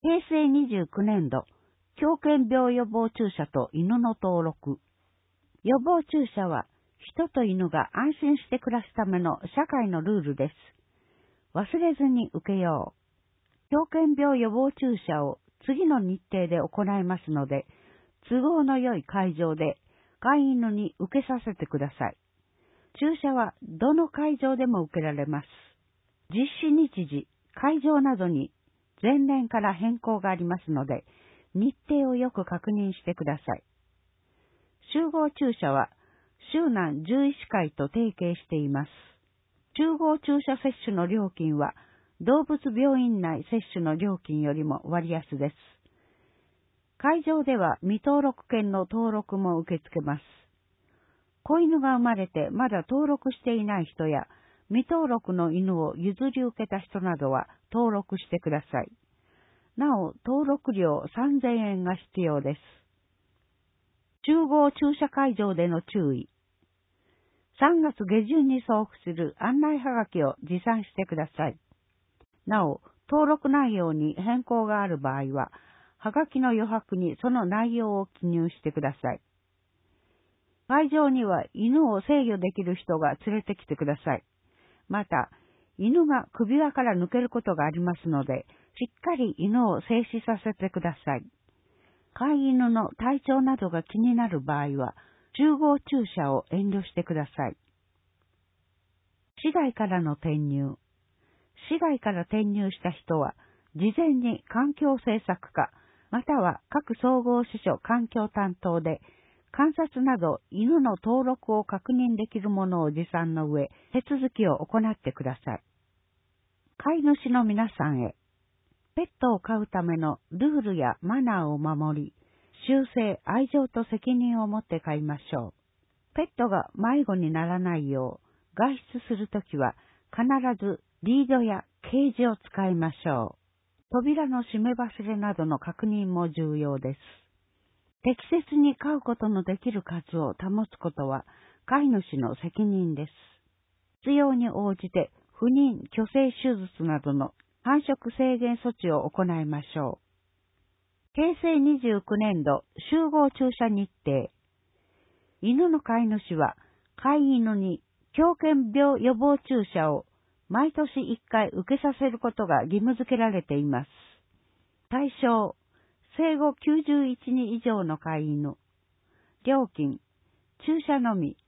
平成29年度、狂犬病予防注射と犬の登録。予防注射は、人と犬が安心して暮らすための社会のルールです。忘れずに受けよう。狂犬病予防注射を次の日程で行いますので、都合の良い会場で飼い犬に受けさせてください。注射はどの会場でも受けられます。実施日時、会場などに前年から変更がありますので、日程をよく確認してください。集合注射は、周南獣医師会と提携しています。集合注射接種の料金は、動物病院内接種の料金よりも割安です。会場では未登録犬の登録も受け付けます。子犬が生まれてまだ登録していない人や、未登録の犬を譲り受けた人などは登録してください。なお、登録料3000円が必要です。集合注射会場での注意。3月下旬に送付する案内はがきを持参してください。なお、登録内容に変更がある場合は、はがきの余白にその内容を記入してください。会場には犬を制御できる人が連れてきてください。また、犬が首輪から抜けることがありますので、しっかり犬を静止させてください。飼い犬の体調などが気になる場合は、集合注射を遠慮してください。市外からの転入。市外から転入した人は、事前に環境政策課、または各総合支所環境担当で、観察など犬の登録を確認できるものを持参の上、手続きを行ってください。飼い主の皆さんへ、ペットを飼うためのルールやマナーを守り、習性、愛情と責任を持って飼いましょう。ペットが迷子にならないよう、外出するときは必ずリードやケージを使いましょう。扉の閉め忘れなどの確認も重要です。適切に飼うことのできる数を保つことは飼い主の責任です。必要に応じて不妊・去勢手術などの繁殖制限措置を行いましょう。平成29年度集合注射日程。犬の飼い主は飼い犬に狂犬病予防注射を毎年1回受けさせることが義務付けられています。対象、生後91日以上の飼い犬。料金、注射のみ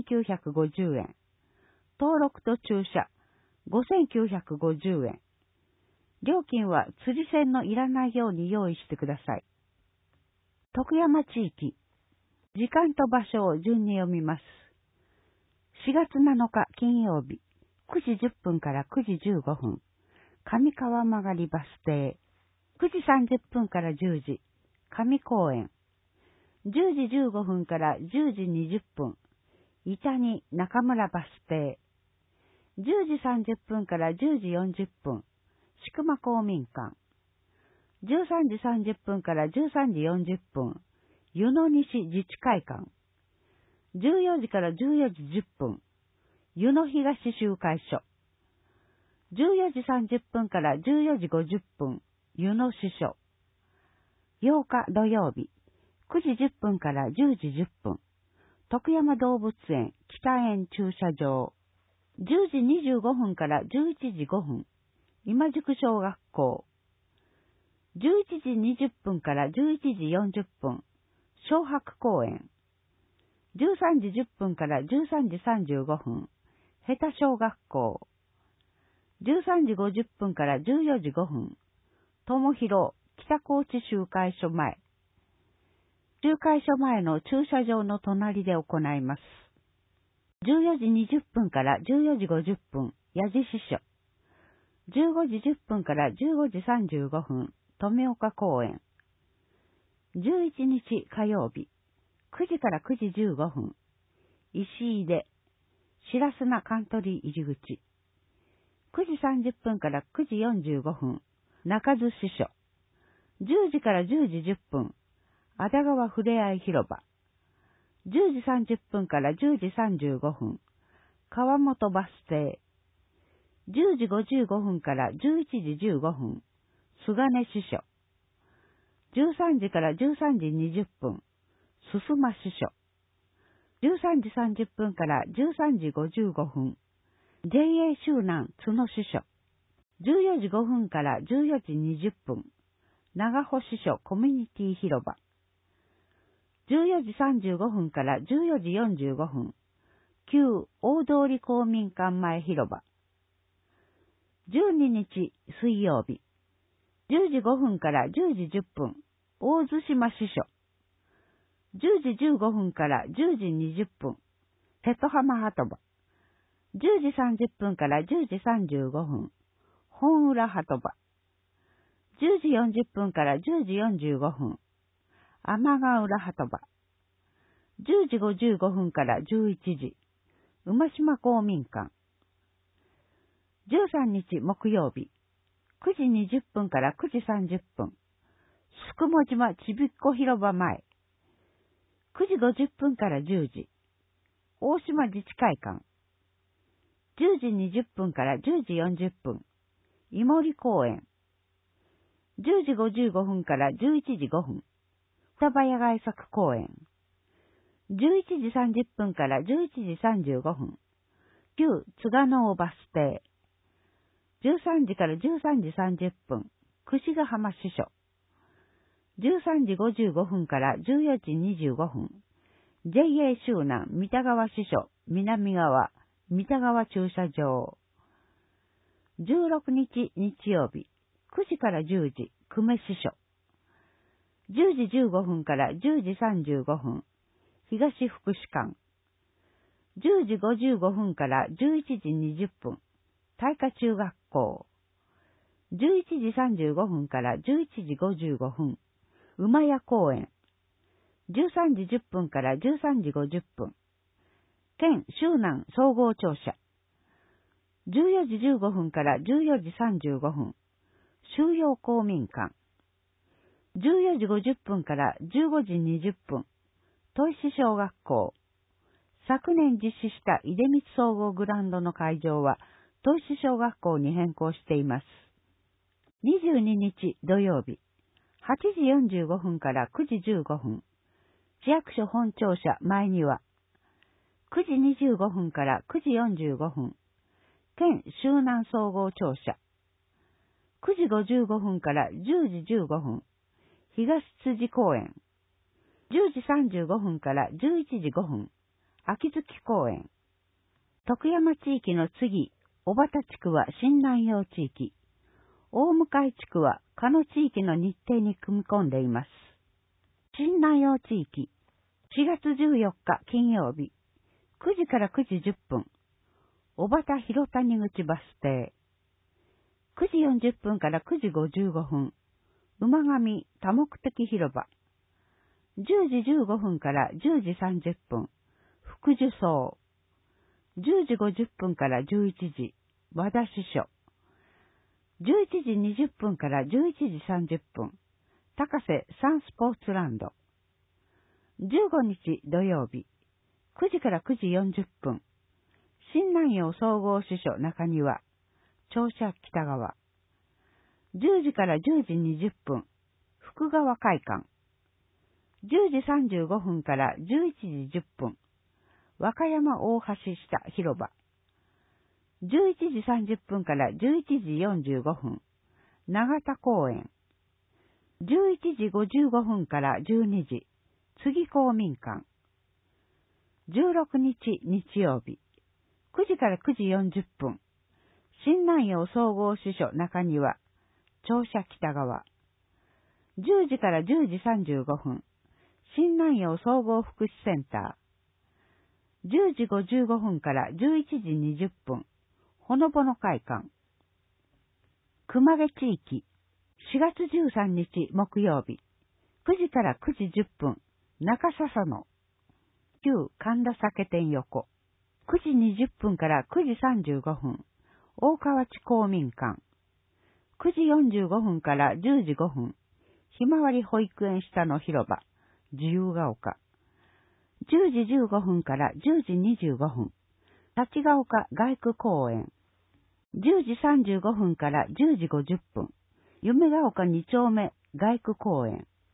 2950円。登録と注射、5950円。料金は釣り銭のいらないように用意してください。徳山地域。時間と場所を順に読みます。4月7日金曜日、9時10分から9時15分、上川曲バス停。9時30分から10時、上公園。10時15分から10時20分、伊丹中村バス停。10時30分から10時40分、宿間公民館。13時30分から13時40分、湯野西自治会館。14時から14時10分、湯野東集会所。14時30分から14時50分、湯野支所。8日土曜日、9時10分から10時10分、徳山動物園北園駐車場。10時25分から11時5分、今宿小学校。11時20分から11時40分、小白公園。13時10分から13時35分、下手小学校。13時50分から14時5分、友広北高知集会所前。集会所前の駐車場の隣で行います。14時20分から14時50分、矢地支所。15時10分から15時35分、富岡公園。11日火曜日、9時から9時15分、石井で、白砂カントリー入り口。9時30分から9時45分、中津支所。10時から10時10分、安田川ふれあい広場。10時30分から10時35分、川本バス停。10時55分から11時15分、菅根支所。 13時から13時20分、すすま支所。13時30分から13時55分、JA 周南角支所。14時5分から14時20分、長保支所コミュニティ広場。14時35分から14時45分、旧大通公民館前広場。12日水曜日、10時5分から10時10分、大津島支所。10時15分から10時20分、瀬戸浜鳩場。10時30分から10時35分、本浦鳩場。10時40分から10時45分、天ヶ浦鳩場。10時55分から11時、馬島公民館。13日木曜日、9時20分から9時30分、すくも島ちびっこ広場前。9時50分から10時、大島自治会館。10時20分から10時40分、井森公園。10時55分から11時5分、双葉野外作公園。11時30分から11時35分、旧津賀能バス停。13時から13時30分、櫛ヶ浜支所。13時55分から14時25分、JA 周南三田川支所南側三田川駐車場。16日日曜日、9時から10時、久米支所。10時15分から10時35分、東福祉館。10時55分から11時20分、大華中学校。11時35分から11時55分、馬屋公園。13時10分から13時50分、県周南総合庁舎。14時15分から14時35分、収容公民館。14時50分から15時20分、砥石小学校。昨年実施した出光総合グラウンドの会場は、砥石小学校に変更しています。22日土曜日、8時45分から9時15分、市役所本庁舎前庭。9時25分から9時45分、県周南総合庁舎。9時55分から10時15分、東辻公園。10時35分から11時5分、秋月公園。徳山地域の次、小畑地区は新南陽地域。大向地区は加野地域の日程に組み込んでいます。新南陽地域、4月14日金曜日、9時から9時10分、小畑広谷口バス停。9時40分から9時55分、馬上多目的広場。10時15分から10時30分、福寿荘。10時50分から11時、和田支所。11時20分から11時30分、高瀬サンスポーツランド。15日土曜日、9時から9時40分、新南陽総合支所中庭、庁舎北側。10時から10時20分、福川会館。10時35分から11時10分、和歌山大橋下広場。11時30分から11時45分、長田公園。11時55分から12時、次公民館。16日日曜日、9時から9時40分、新南陽総合支所中庭、庁舎北側。10時から10時35分、新南陽総合福祉センター。10時55分から11時20分、ほのぼの会館。熊毛地域、4月13日木曜日、9時から9時10分、中笹野。旧神田酒店横。9時20分から9時35分、大川地公民館。9時45分から10時5分、ひまわり保育園下の広場、自由が丘。10時15分から10時25分、立ヶ丘外区公園。10時35分から10時50分、夢が丘2丁目外区公園。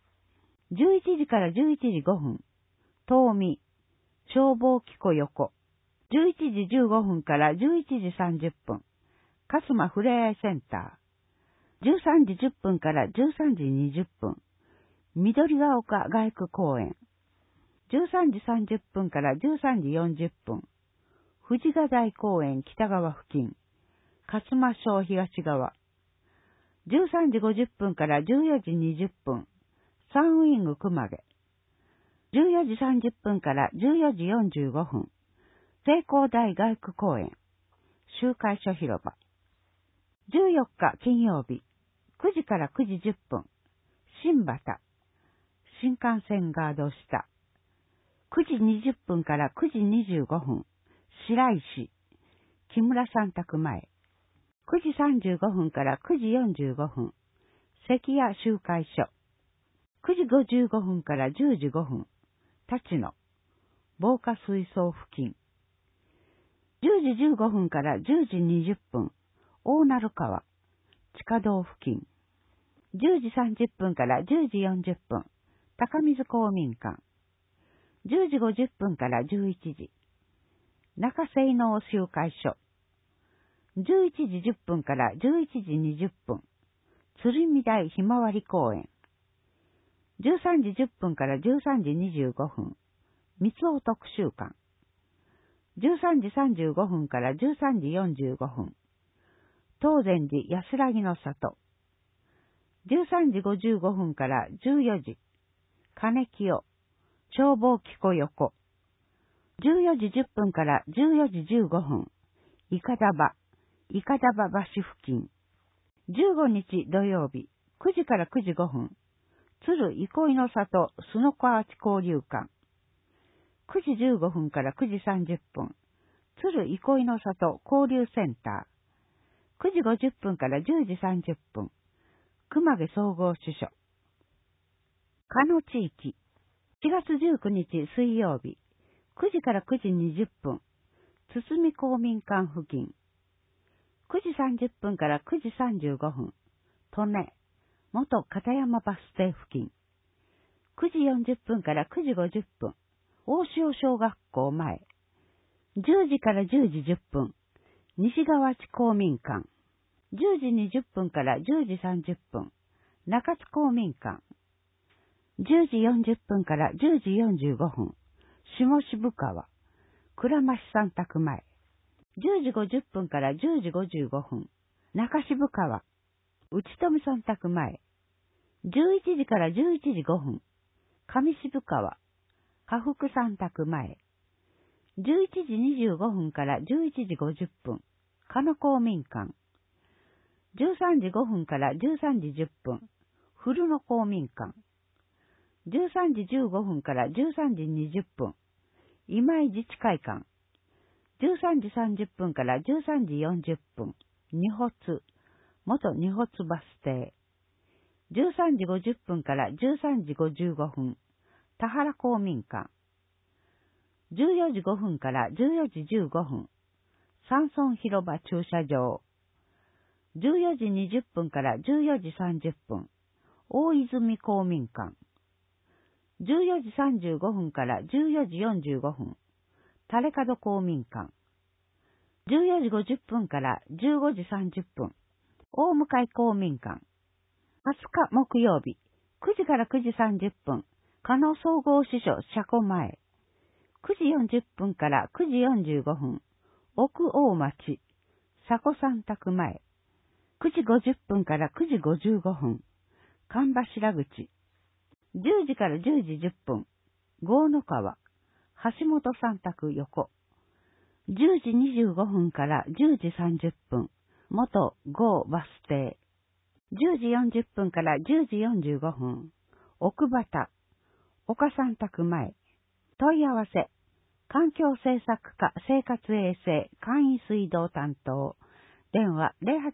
11時から11時5分、東美、消防機構横。11時15分から11時30分、勝間ふれあいセンター。13時10分から13時20分、緑が丘外区公園。13時30分から13時40分、富士ヶ台公園北側付近、勝間町東側。13時50分から14時20分、サンウィング熊毛。14時30分から14時45分、聖光台外区公園、集会所広場。14日金曜日、9時から9時10分、新畑、新幹線ガード下。9時20分から9時25分、白石、木村三宅前。9時35分から9時45分、関谷集会所。9時55分から10時5分、立野、防火水槽付近。10時15分から10時20分、大鳴川、地下道付近。10時30分から10時40分、高水公民館。10時50分から11時、中西能集会所。11時10分から11時20分、鶴見台ひまわり公園。13時10分から13時25分、三尾特集館。13時35分から13時45分、東禅寺安らぎの里。13時55分から14時、金清、消防機構横。14時10分から14時15分、いかだば橋付近。15日土曜日、9時から9時5分、鶴憩いの里すのこアーチ交流館。9時15分から9時30分、鶴憩いの里交流センター。9時50分から10時30分、熊毛総合支所。加野地域、4月19日水曜日、9時から9時20分、堤公民館付近。9時30分から9時35分、利根、元片山バス停付近。9時40分から9時50分、大塩小学校前。10時から10時10分、西川地公民館。10時20分から10時30分、中津公民館。10時40分から10時45分、下渋川、倉増三宅前。10時50分から10時55分、中渋川、内富三宅前。11時から11時5分、上渋川、下福三宅前。11時25分から11時50分、加野公民館。13時5分から13時10分、古野公民館。13時15分から13時20分、今井自治会館。13時30分から13時40分、二発、元二発バス停。13時50分から13時55分、田原公民館。14時5分から14時15分、山村広場駐車場。14時20分から14時30分、大泉公民館。14時35分から14時45分、垂門公民館。14時50分から15時30分、大向公民館。20日木曜日、9時から9時30分、加納総合支所車庫前。9時40分から9時45分、奥大町、佐古三宅前。9時50分から9時55分、神柱口。10時から10時10分、郷野川、橋本三宅横。10時25分から10時30分、元郷バス停。10時40分から10時45分、奥畑、岡三宅前。問い合わせ、環境政策課生活衛生簡易水道担当。電話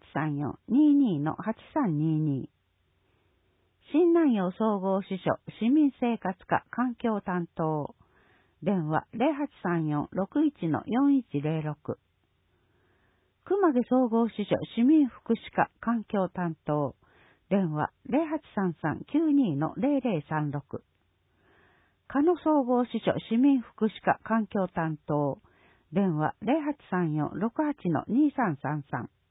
0834-22-8322。新南陽総合支所市民生活課環境担当。電話 0834-61-4106。熊毛総合支所市民福祉課環境担当。 電話0833-92-0036。加野総合支所市民福祉課環境担当。電話0834-68-2333。